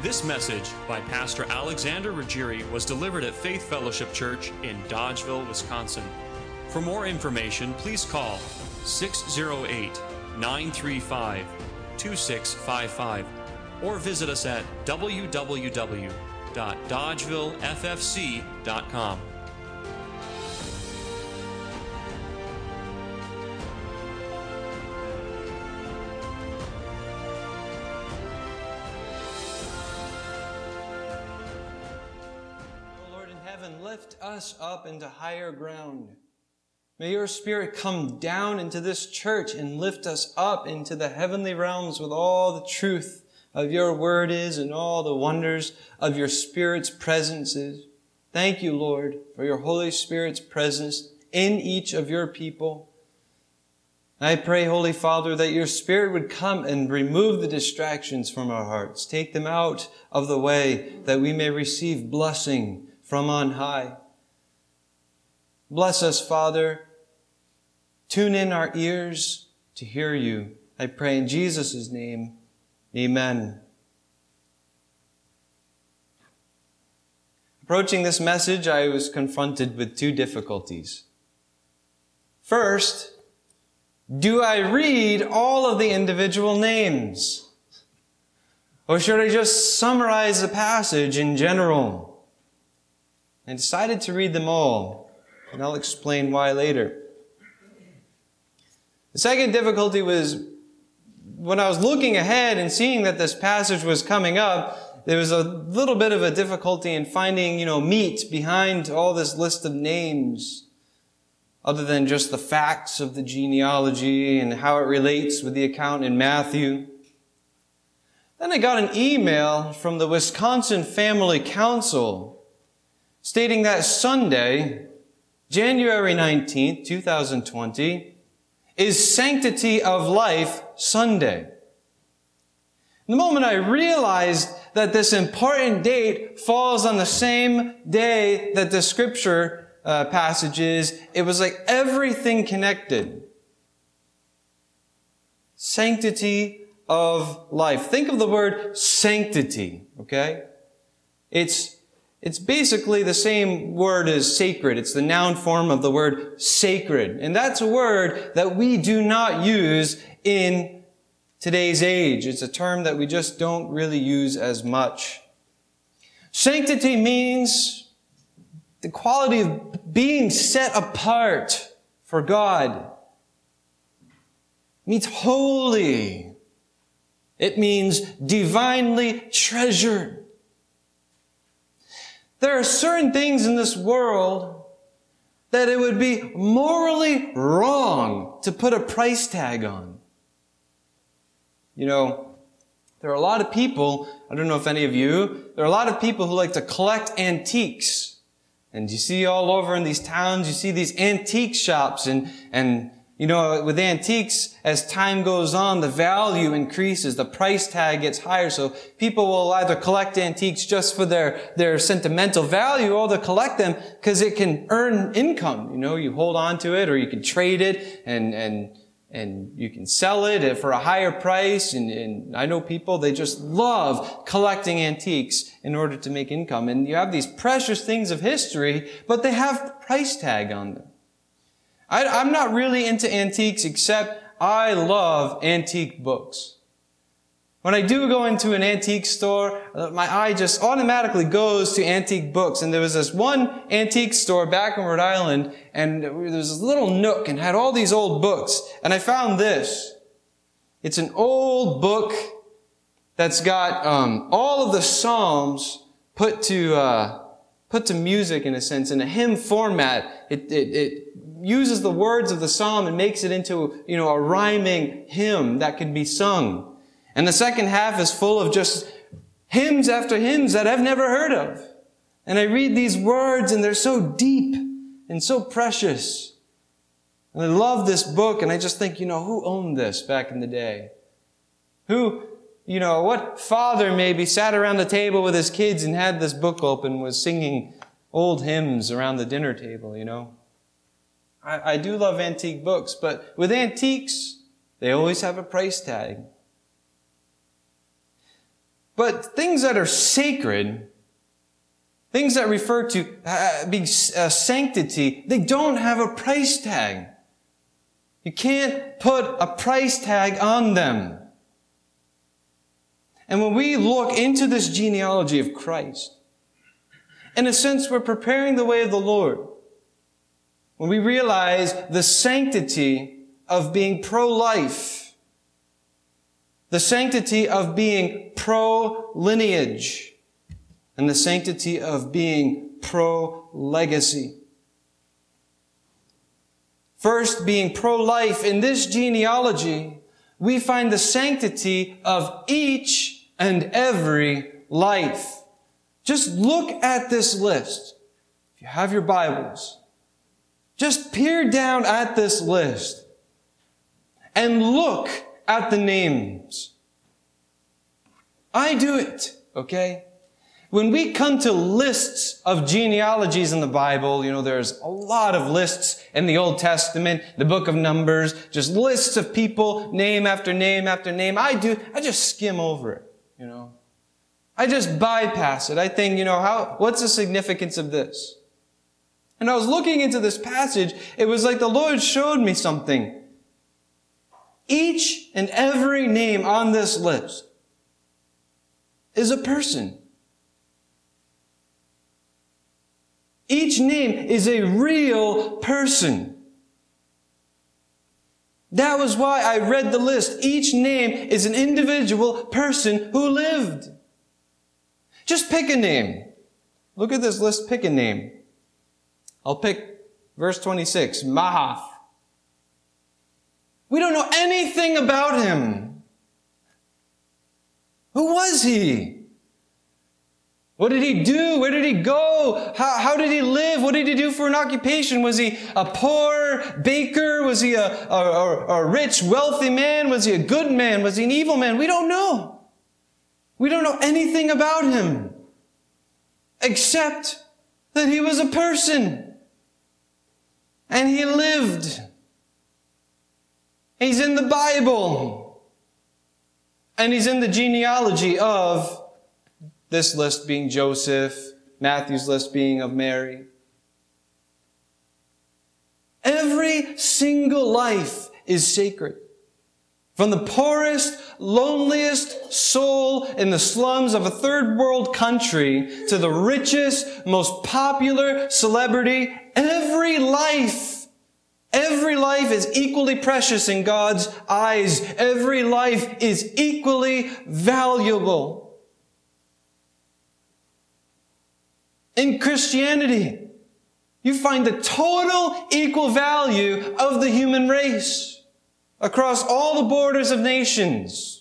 This message by Pastor Alexander Ruggieri was delivered at Faith Fellowship Church in Dodgeville, Wisconsin. For more information, please call 608-935-2655 or visit us at www.dodgevilleffc.com. Lift us up into higher ground. May your Spirit come down into this church and lift us up into the heavenly realms with all the truth of your word is and all the wonders of your Spirit's presence is. Thank you, Lord, for your Holy Spirit's presence in each of your people. I pray, Holy Father, that your Spirit would come and remove the distractions from our hearts. Take them out of the way that we may receive blessing from on high. Bless us, Father. Tune in our ears to hear you. I pray in Jesus' name. Amen. Approaching this message, I was confronted with two difficulties. First, do I read all of the individual names? Or should I just summarize the passage in general? I decided to read them all, and I'll explain why later. The second difficulty was when I was looking ahead and seeing that this passage was coming up, there was a little bit of a difficulty in finding, meat behind all this list of names, other than just the facts of the genealogy and how it relates with the account in Matthew. Then I got an email from the Wisconsin Family Council stating that Sunday, January 19th, 2020, is Sanctity of Life Sunday. The moment I realized that this important date falls on the same day that the scripture passage is, it was like everything connected. Sanctity of life. Think of the word sanctity, okay? It's basically the same word as sacred. It's the noun form of the word sacred. And that's a word that we do not use in today's age. It's a term that we just don't really use as much. Sanctity means the quality of being set apart for God. It means holy. It means divinely treasured. There are certain things in this world that it would be morally wrong to put a price tag on. There are a lot of people, I don't know if any of you, there are a lot of people who like to collect antiques. And you see all over in these towns, you see these antique shops and with antiques, as time goes on, the value increases, the price tag gets higher, so people will either collect antiques just for their sentimental value, or they'll collect them because it can earn income. You hold on to it, or you can trade it, and you can sell it for a higher price, and I know people, they just love collecting antiques in order to make income, and you have these precious things of history, but they have a price tag on them. I'm not really into antiques, except I love antique books. When I do go into an antique store, my eye just automatically goes to antique books. And there was this one antique store back in Rhode Island, and there was this little nook and had all these old books. And I found this. It's an old book that's got all of the Psalms put to music, in a sense, in a hymn format. It uses the words of the psalm and makes it into, a rhyming hymn that can be sung. And the second half is full of just hymns after hymns that I've never heard of. And I read these words and they're so deep and so precious. And I love this book, and I just think, who owned this back in the day? Who, what father maybe sat around the table with his kids and had this book open, was singing old hymns around the dinner table, I do love antique books, but with antiques, they always have a price tag. But things that are sacred, things that refer to being sanctity, they don't have a price tag. You can't put a price tag on them. And when we look into this genealogy of Christ, in a sense, we're preparing the way of the Lord. When we realize the sanctity of being pro-life, the sanctity of being pro-lineage, and the sanctity of being pro-legacy. First, being pro-life, in this genealogy, we find the sanctity of each and every life. Just look at this list. If you have your Bibles, just peer down at this list and look at the names. I do it, okay? When we come to lists of genealogies in the Bible, there's a lot of lists in the Old Testament, the book of Numbers, just lists of people, name after name after name. I just skim over it, I just bypass it. I think, what's the significance of this? And I was looking into this passage, it was like the Lord showed me something. Each and every name on this list is a person. Each name is a real person. That was why I read the list. Each name is an individual person who lived. Just pick a name. Look at this list, pick a name. I'll pick verse 26, Mahath. We don't know anything about him. Who was he? What did he do? Where did he go? How did he live? What did he do for an occupation? Was he a poor baker? Was he a rich, wealthy man? Was he a good man? Was he an evil man? We don't know. We don't know anything about him. Except that he was a person. And he lived. He's in the Bible. And he's in the genealogy of this list being Joseph, Matthew's list being of Mary. Every single life is sacred. From the poorest, loneliest soul in the slums of a third world country to the richest, most popular celebrity, every life is equally precious in God's eyes. Every life is equally valuable. In Christianity, you find the total equal value of the human race across all the borders of nations.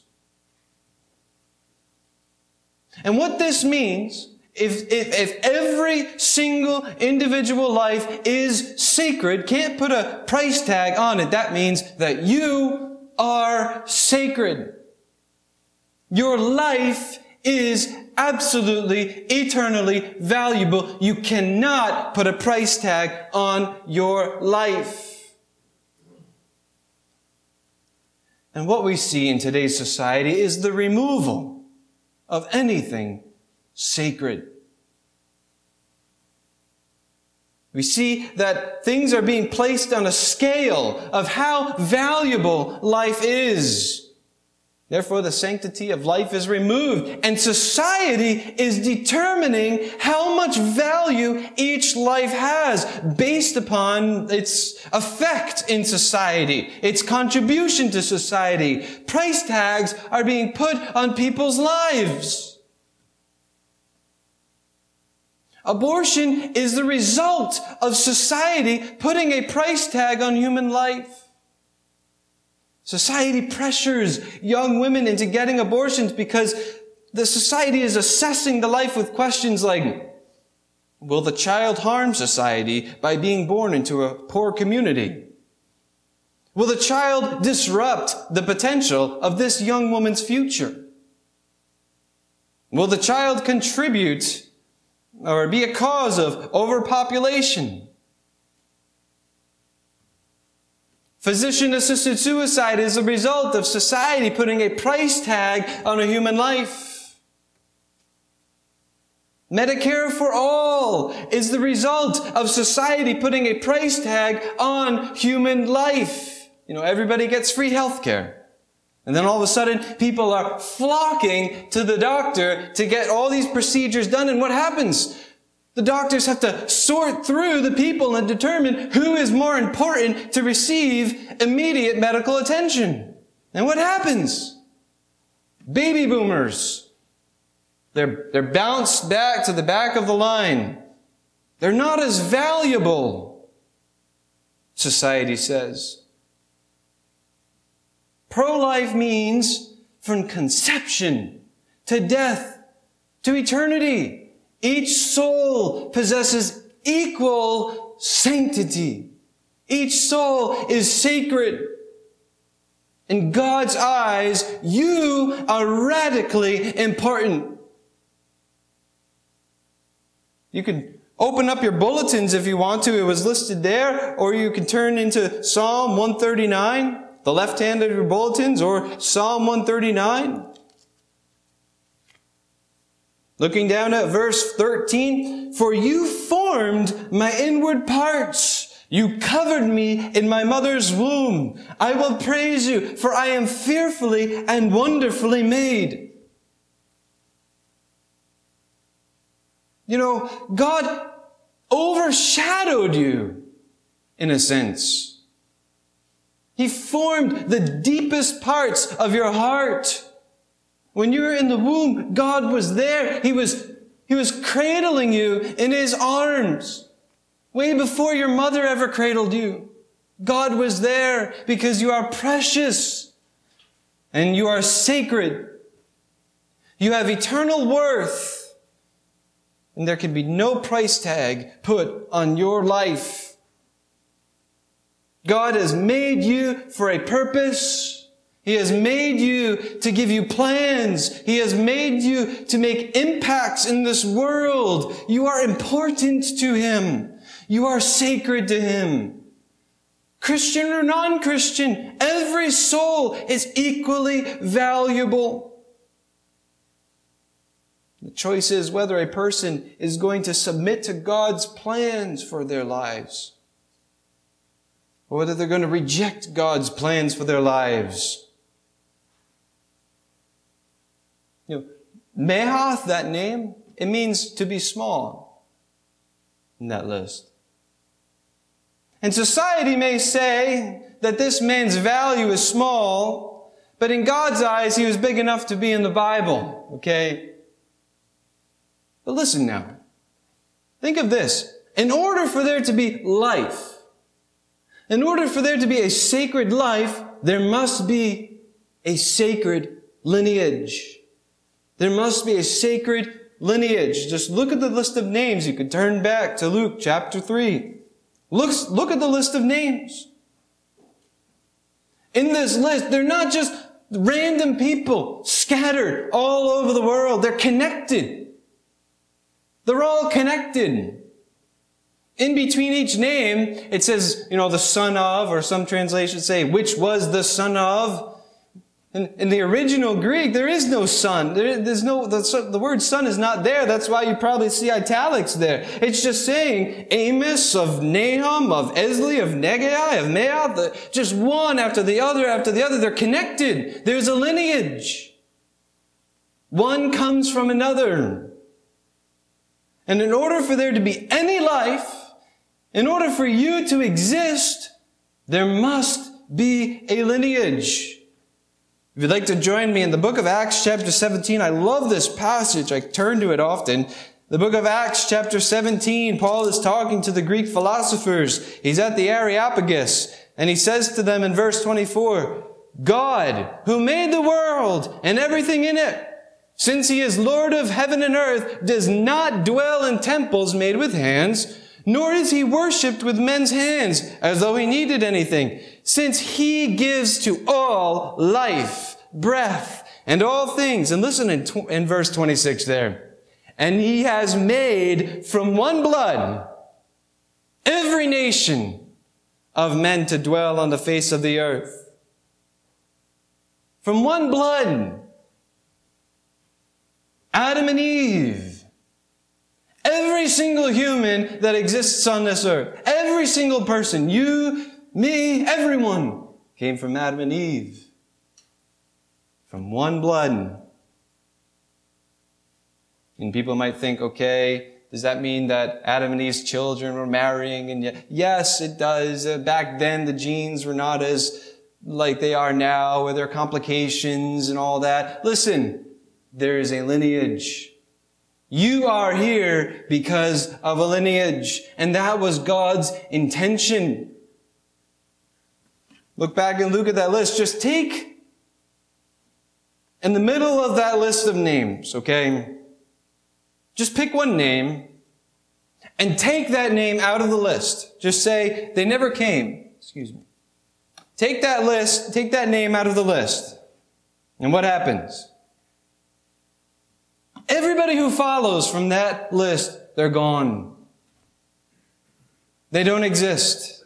And what this means, if every single individual life is sacred, can't put a price tag on it, that means that you are sacred. Your life is absolutely, eternally valuable. You cannot put a price tag on your life. And what we see in today's society is the removal of anything sacred. We see that things are being placed on a scale of how valuable life is. Therefore, the sanctity of life is removed, and society is determining how much value each life has based upon its effect in society, its contribution to society. Price tags are being put on people's lives. Abortion is the result of society putting a price tag on human life. Society pressures young women into getting abortions because the society is assessing the life with questions like, will the child harm society by being born into a poor community? Will the child disrupt the potential of this young woman's future? Will the child contribute or be a cause of overpopulation? Physician-assisted suicide is a result of society putting a price tag on a human life. Medicare for all is the result of society putting a price tag on human life. Everybody gets free health care. And then all of a sudden, people are flocking to the doctor to get all these procedures done. And what happens? The doctors have to sort through the people and determine who is more important to receive immediate medical attention. And what happens? Baby boomers. They're bounced back to the back of the line. They're not as valuable, society says. Pro-life means from conception to death to eternity, each soul possesses equal sanctity. Each soul is sacred. In God's eyes, you are radically important. You can open up your bulletins if you want to. It was listed there. Or you can turn into Psalm 139, the left hand of your bulletins, or Psalm 139. Looking down at verse 13, for you formed my inward parts. You covered me in my mother's womb. I will praise you, for I am fearfully and wonderfully made. God overshadowed you, in a sense. He formed the deepest parts of your heart. When you were in the womb, God was there. He was cradling you in His arms. Way before your mother ever cradled you. God was there because you are precious and you are sacred. You have eternal worth. And there can be no price tag put on your life. God has made you for a purpose. He has made you to give you plans. He has made you to make impacts in this world. You are important to Him. You are sacred to Him. Christian or non-Christian, every soul is equally valuable. The choice is whether a person is going to submit to God's plans for their lives, or whether they're going to reject God's plans for their lives. Mehath, that name, it means to be small in that list. And society may say that this man's value is small, but in God's eyes, he was big enough to be in the Bible, okay? But listen now. Think of this. In order for there to be life, in order for there to be a sacred life, there must be a sacred lineage. There must be a sacred lineage. Just look at the list of names. You could turn back to Luke chapter 3. Look at the list of names. In this list, they're not just random people scattered all over the world. They're connected. They're all connected. In between each name, it says, the son of, or some translations say, which was the son of. In the original Greek, there is no son. The word son is not there. That's why you probably see italics there. It's just saying Amos, of Nahum, of Esli, of Negai, of Meath, just one after the other after the other. They're connected. There's a lineage. One comes from another. And in order for there to be any life, in order for you to exist, there must be a lineage. If you'd like to join me in the book of Acts chapter 17, I love this passage. I turn to it often. The book of Acts chapter 17, Paul is talking to the Greek philosophers. He's at the Areopagus, and he says to them in verse 24, God, who made the world and everything in it, since He is Lord of heaven and earth, does not dwell in temples made with hands, nor is He worshipped with men's hands, as though He needed anything, since He gives to all life, breath, and all things. And listen in verse 26 there. And He has made from one blood every nation of men to dwell on the face of the earth. From one blood. Adam and Eve. Every single human that exists on this earth, every single person, you, me, everyone, came from Adam and Eve. From one blood. And people might think, okay, does that mean that Adam and Eve's children were marrying? And yes, it does. Back then, the genes were not as like they are now, with their complications and all that. Listen, there is a lineage. You are here because of a lineage, and that was God's intention. Look back and look at that list. Just take in the middle of that list of names, okay? Just pick one name and take that name out of the list. Just say, they never came. Excuse me. Take that name out of the list. And what happens? Everybody who follows from that list, they're gone. They don't exist.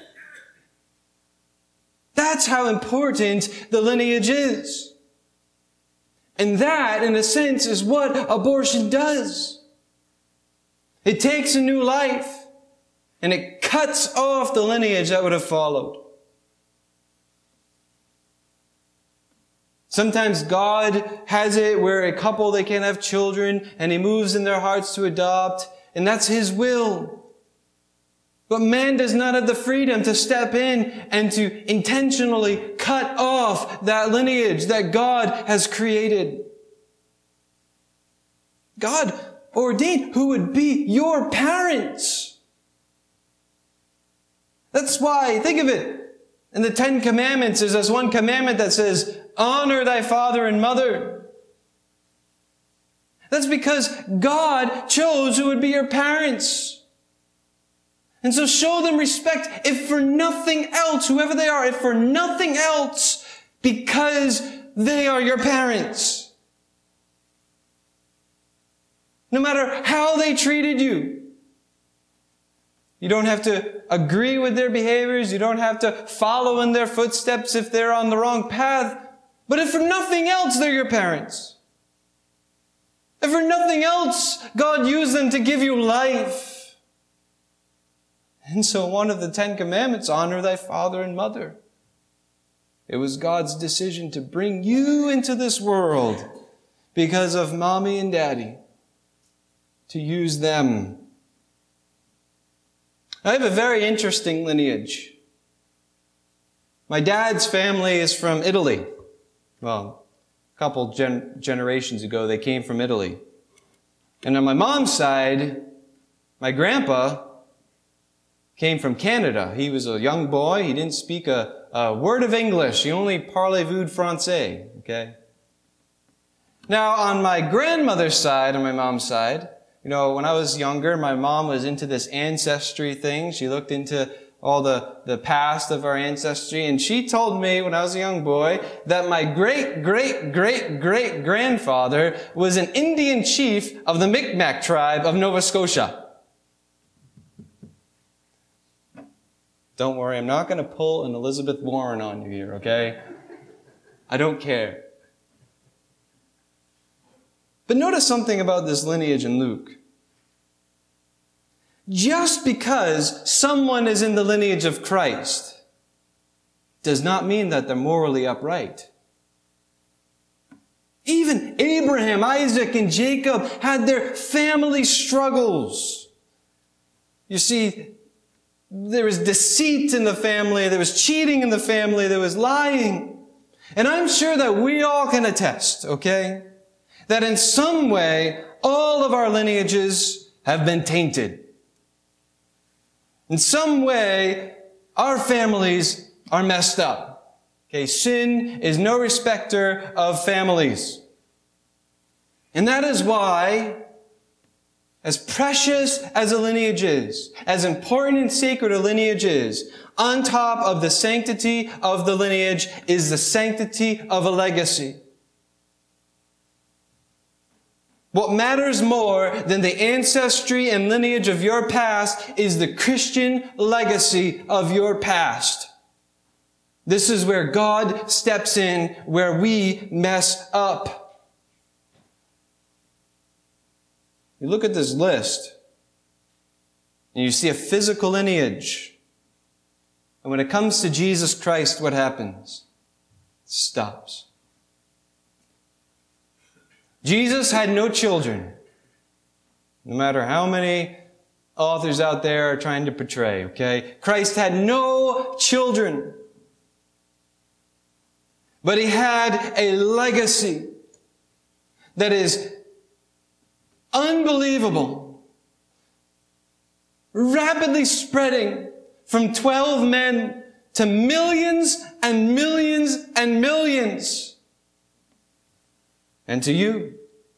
That's how important the lineage is. And that, in a sense, is what abortion does. It takes a new life, and it cuts off the lineage that would have followed. Sometimes God has it where a couple, they can't have children, and He moves in their hearts to adopt, and that's His will. But man does not have the freedom to step in and to intentionally cut off that lineage that God has created. God ordained who would be your parents. That's why, think of it. In the 10 Commandments, there's one commandment that says, honor thy father and mother. That's because God chose who would be your parents. And so show them respect, if for nothing else, whoever they are, if for nothing else, because they are your parents. No matter how they treated you. You don't have to agree with their behaviors. You don't have to follow in their footsteps if they're on the wrong path. But if for nothing else, they're your parents. If for nothing else, God used them to give you life. And so one of the 10 Commandments, honor thy father and mother. It was God's decision to bring you into this world because of mommy and daddy, to use them. I have a very interesting lineage. My dad's family is from Italy. Well, a couple generations ago, they came from Italy. And on my mom's side, my grandpa came from Canada. He was a young boy. He didn't speak a word of English. He only parlez-vous français, okay? Now, on my grandmother's side, on my mom's side, you know, when I was younger, my mom was into this ancestry thing. She looked into all the past of our ancestry, and she told me when I was a young boy that my great-great-great-great-grandfather was an Indian chief of the Mi'kmaq tribe of Nova Scotia. Don't worry, I'm not going to pull an Elizabeth Warren on you here, okay? I don't care. But notice something about this lineage in Luke. Just because someone is in the lineage of Christ does not mean that they're morally upright. Even Abraham, Isaac, and Jacob had their family struggles. You see, there was deceit in the family, there was cheating in the family, there was lying. And I'm sure that we all can attest, okay, that in some way, all of our lineages have been tainted. In some way, our families are messed up. Okay, sin is no respecter of families. And that is why, as precious as a lineage is, as important and sacred a lineage is, on top of the sanctity of the lineage is the sanctity of a legacy. What matters more than the ancestry and lineage of your past is the Christian legacy of your past. This is where God steps in, where we mess up. You look at this list, and you see a physical lineage. And when it comes to Jesus Christ, what happens? It stops. Jesus had no children, no matter how many authors out there are trying to portray, okay? Christ had no children. But he had a legacy that is unbelievable, rapidly spreading from 12 men to millions and millions and millions. And to you,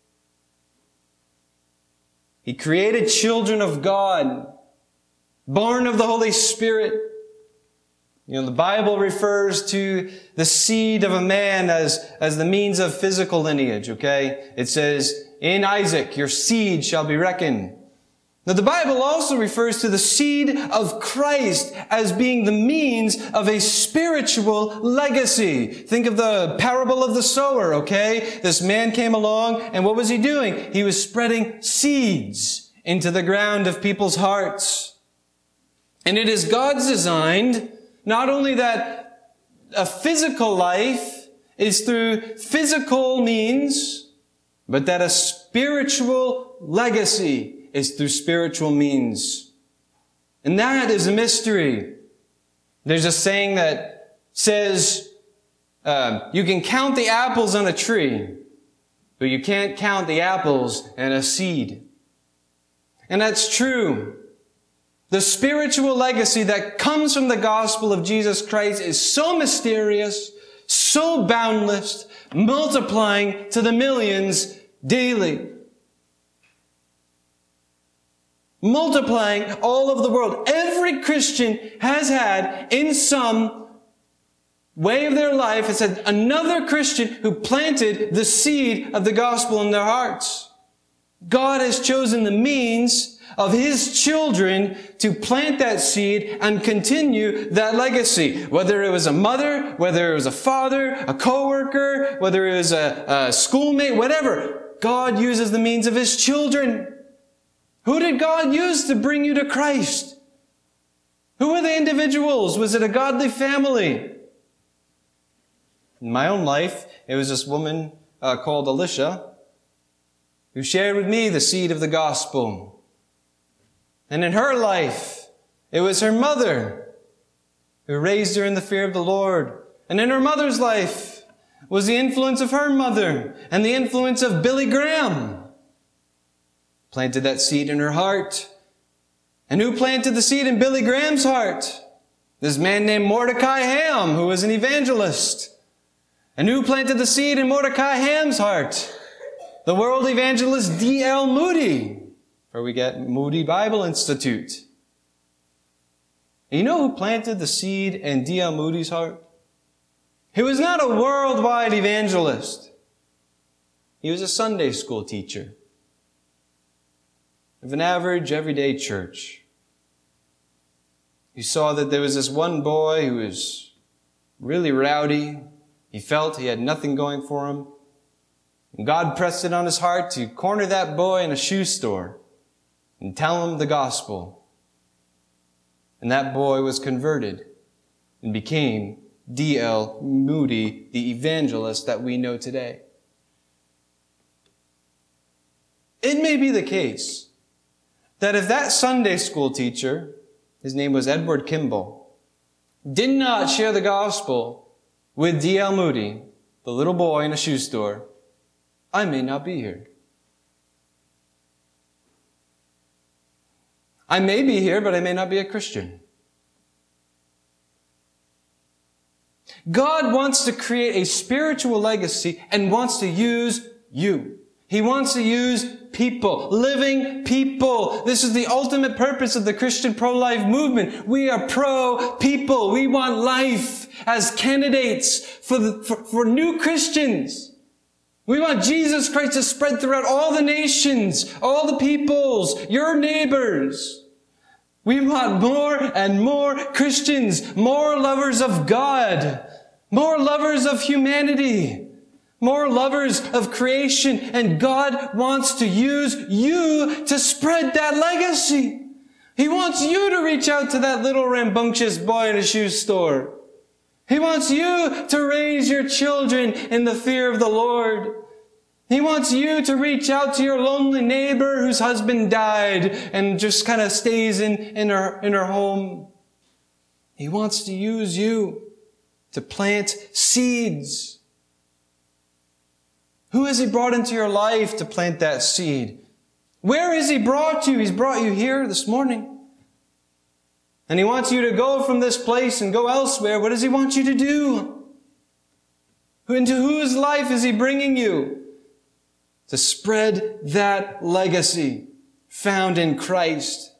he created children of God, born of the Holy Spirit. You know, the Bible refers to the seed of a man as the means of physical lineage, okay? It says, in Isaac, your seed shall be reckoned. Now, the Bible also refers to the seed of Christ as being the means of a spiritual legacy. Think of the parable of the sower, okay? This man came along, and what was he doing? He was spreading seeds into the ground of people's hearts. And it is God's design, not only that a physical life is through physical means, but that a spiritual legacy is through spiritual means. And that is a mystery. There's a saying that says, you can count the apples on a tree, but you can't count the apples in a seed. And that's true. The spiritual legacy that comes from the gospel of Jesus Christ is so mysterious, so boundless, multiplying to the millions daily. Multiplying all over the world. Every Christian has had, in some way of their life, has had another Christian who planted the seed of the gospel in their hearts. God has chosen the means of His children to plant that seed and continue that legacy. Whether it was a mother, whether it was a father, a co-worker, whether it was a schoolmate, whatever. God uses the means of His children. Who did God use to bring you to Christ? Who were the individuals? Was it a godly family? In my own life, it was this woman called Alicia who shared with me the seed of the gospel. And in her life, it was her mother who raised her in the fear of the Lord. And in her mother's life was the influence of her mother and the influence of Billy Graham. Planted that seed in her heart. And who planted the seed in Billy Graham's heart? This man named Mordecai Ham, who was an evangelist. And who planted the seed in Mordecai Ham's heart? The world evangelist D.L. Moody, where we get Moody Bible Institute. And you know who planted the seed in D.L. Moody's heart? He was not a worldwide evangelist. He was a Sunday school teacher of an average, everyday church. He saw that there was this one boy who was really rowdy. He felt he had nothing going for him. And God pressed it on his heart to corner that boy in a shoe store and tell him the gospel. And that boy was converted and became D.L. Moody, the evangelist that we know today. It may be the case that if that Sunday school teacher, his name was Edward Kimball, did not share the gospel with D.L. Moody, the little boy in a shoe store, I may not be here. I may be here, but I may not be a Christian. God wants to create a spiritual legacy and wants to use you. He wants to use people, living people. This is the ultimate purpose of the Christian pro-life movement. We are pro-people. We want life as candidates for new Christians. We want Jesus Christ to spread throughout all the nations, all the peoples, your neighbors. We want more and more Christians, more lovers of God, more lovers of humanity, more lovers of creation, and God wants to use you to spread that legacy. He wants you to reach out to that little rambunctious boy in a shoe store. He wants you to raise your children in the fear of the Lord. He wants you to reach out to your lonely neighbor whose husband died and just kind of stays in her home. He wants to use you to plant seeds. Who has He brought into your life to plant that seed? Where has He brought you? He's brought you here this morning. And He wants you to go from this place and go elsewhere. What does He want you to do? Into whose life is He bringing you? To spread that legacy found in Christ.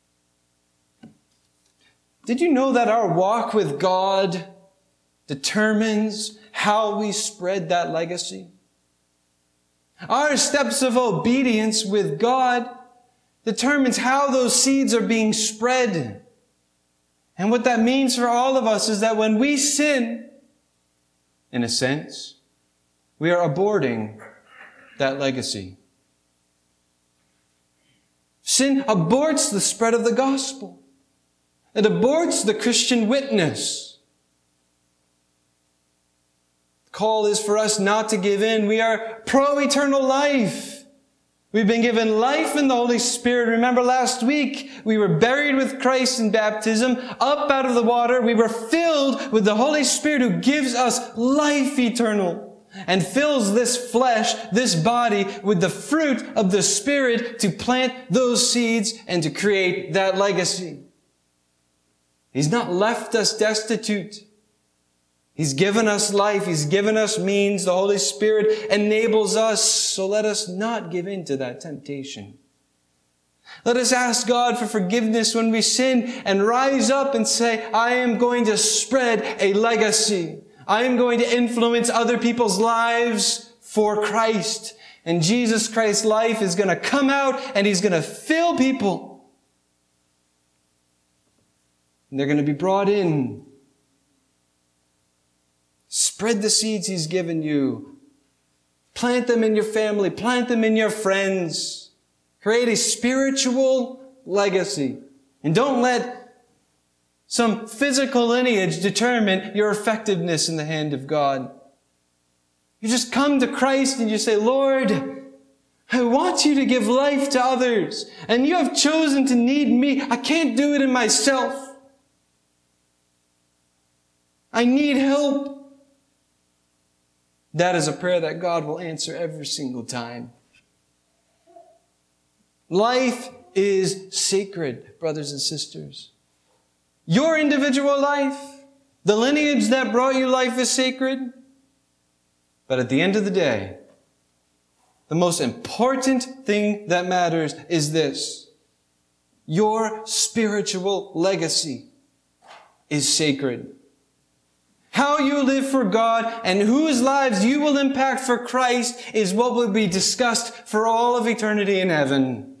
Did you know that our walk with God determines how we spread that legacy? Our steps of obedience with God determines how those seeds are being spread. And what that means for all of us is that when we sin, in a sense, we are aborting that legacy. Sin aborts the spread of the gospel. It aborts the Christian witness. Call is for us not to give in. We are pro-eternal life. We've been given life in the Holy Spirit. Remember last week, we were buried with Christ in baptism, up out of the water. We were filled with the Holy Spirit who gives us life eternal and fills this flesh, this body, with the fruit of the Spirit to plant those seeds and to create that legacy. He's not left us destitute. He's given us life. He's given us means. The Holy Spirit enables us. So let us not give in to that temptation. Let us ask God for forgiveness when we sin and rise up and say, I am going to spread a legacy. I am going to influence other people's lives for Christ. And Jesus Christ's life is going to come out and He's going to fill people. And they're going to be brought in. Spread the seeds He's given you. Plant them in your family. Plant them in your friends. Create a spiritual legacy. And don't let some physical lineage determine your effectiveness in the hand of God. You just come to Christ and you say, Lord, I want you to give life to others. And you have chosen to need me. I can't do it in myself. I need help. That is a prayer that God will answer every single time. Life is sacred, brothers and sisters. Your individual life, the lineage that brought you life is sacred. But at the end of the day, the most important thing that matters is this. Your spiritual legacy is sacred. How you live for God and whose lives you will impact for Christ is what will be discussed for all of eternity in heaven.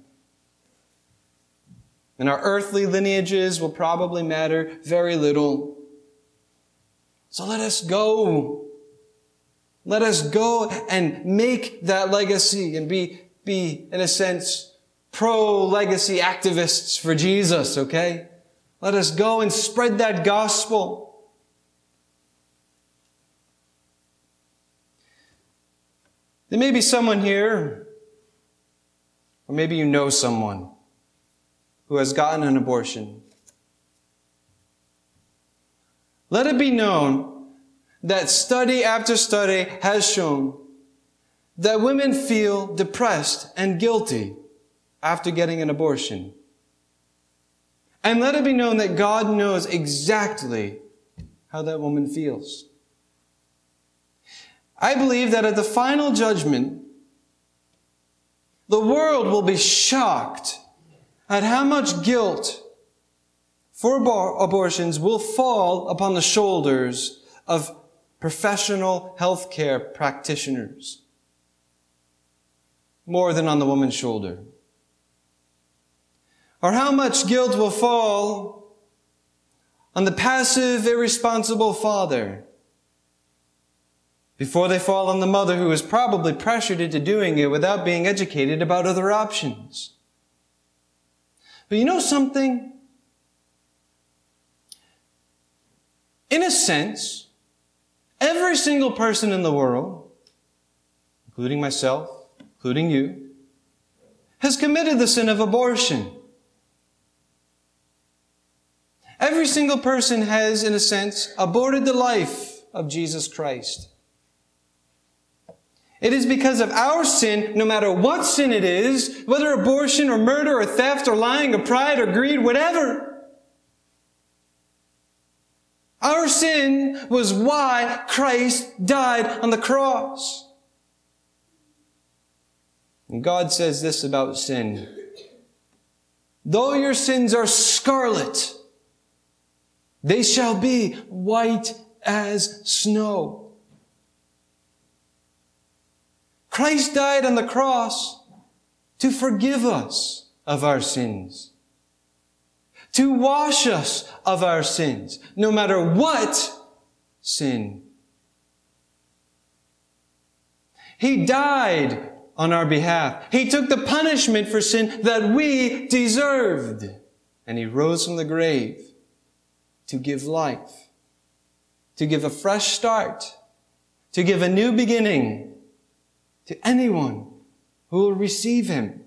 And our earthly lineages will probably matter very little. So let us go. Let us go and make that legacy and be in a sense, pro-legacy activists for Jesus, okay? Let us go and spread that gospel. There may be someone here, or maybe you know someone who has gotten an abortion. Let it be known that study after study has shown that women feel depressed and guilty after getting an abortion. And let it be known that God knows exactly how that woman feels. I believe that at the final judgment, the world will be shocked at how much guilt for abortions will fall upon the shoulders of professional healthcare practitioners, more than on the woman's shoulder. Or how much guilt will fall on the passive, irresponsible father before they fall on the mother who is probably pressured into doing it without being educated about other options. But you know something? In a sense, every single person in the world, including myself, including you, has committed the sin of abortion. Every single person has, in a sense, aborted the life of Jesus Christ. It is because of our sin, no matter what sin it is, whether abortion or murder or theft or lying or pride or greed, whatever. Our sin was why Christ died on the cross. And God says this about sin. Though your sins are scarlet, they shall be white as snow. Christ died on the cross to forgive us of our sins, to wash us of our sins, no matter what sin. He died on our behalf. He took the punishment for sin that we deserved. And He rose from the grave to give life, to give a fresh start, to give a new beginning to anyone who will receive Him.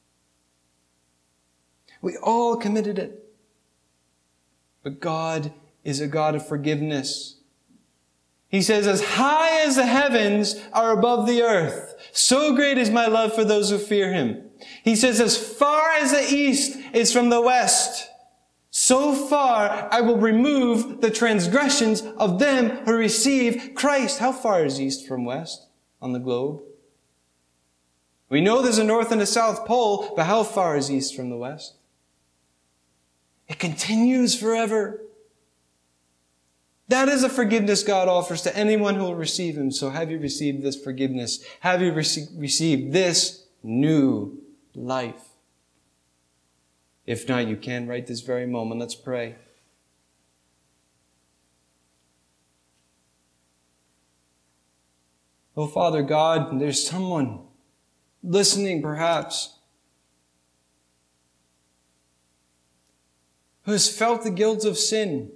We all committed it. But God is a God of forgiveness. He says, as high as the heavens are above the earth, so great is my love for those who fear Him. He says, as far as the east is from the west, so far I will remove the transgressions of them who receive Christ. How far is east from west on the globe? We know there's a north and a south pole, but how far is east from the west? It continues forever. That is a forgiveness God offers to anyone who will receive Him. So have you received this forgiveness? Have you received this new life? If not, you can right this very moment. Let's pray. Oh, Father God, there's someone listening perhaps who has felt the guilt of sin,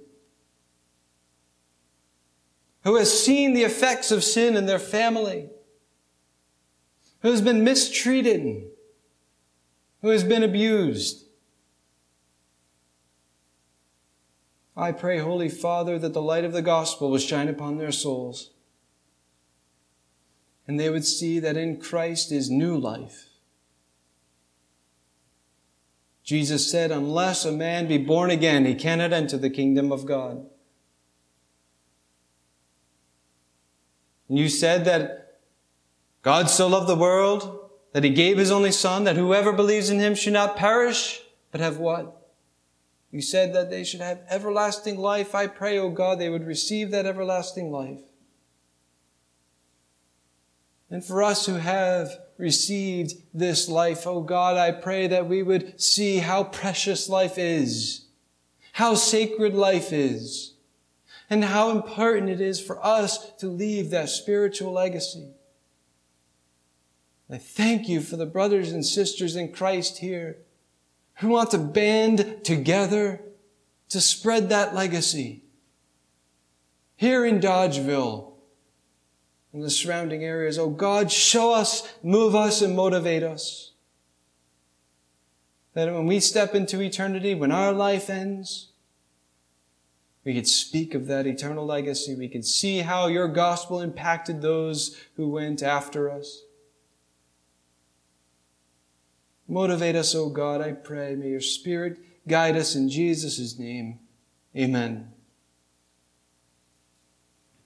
who has seen the effects of sin in their family, who has been mistreated, who has been abused. I pray, Holy Father, that the light of the gospel will shine upon their souls, and they would see that in Christ is new life. Jesus said, unless a man be born again, he cannot enter the kingdom of God. And you said that God so loved the world that He gave His only Son, that whoever believes in Him should not perish, but have what? You said that they should have everlasting life. I pray, O God, they would receive that everlasting life. And for us who have received this life, O God, I pray that we would see how precious life is, how sacred life is, and how important it is for us to leave that spiritual legacy. I thank You for the brothers and sisters in Christ here who want to band together to spread that legacy. Here in Dodgeville, in the surrounding areas, oh God, show us, move us, and motivate us. That when we step into eternity, when our life ends, we could speak of that eternal legacy. We could see how Your gospel impacted those who went after us. Motivate us, O God, I pray. May Your Spirit guide us in Jesus' name. Amen.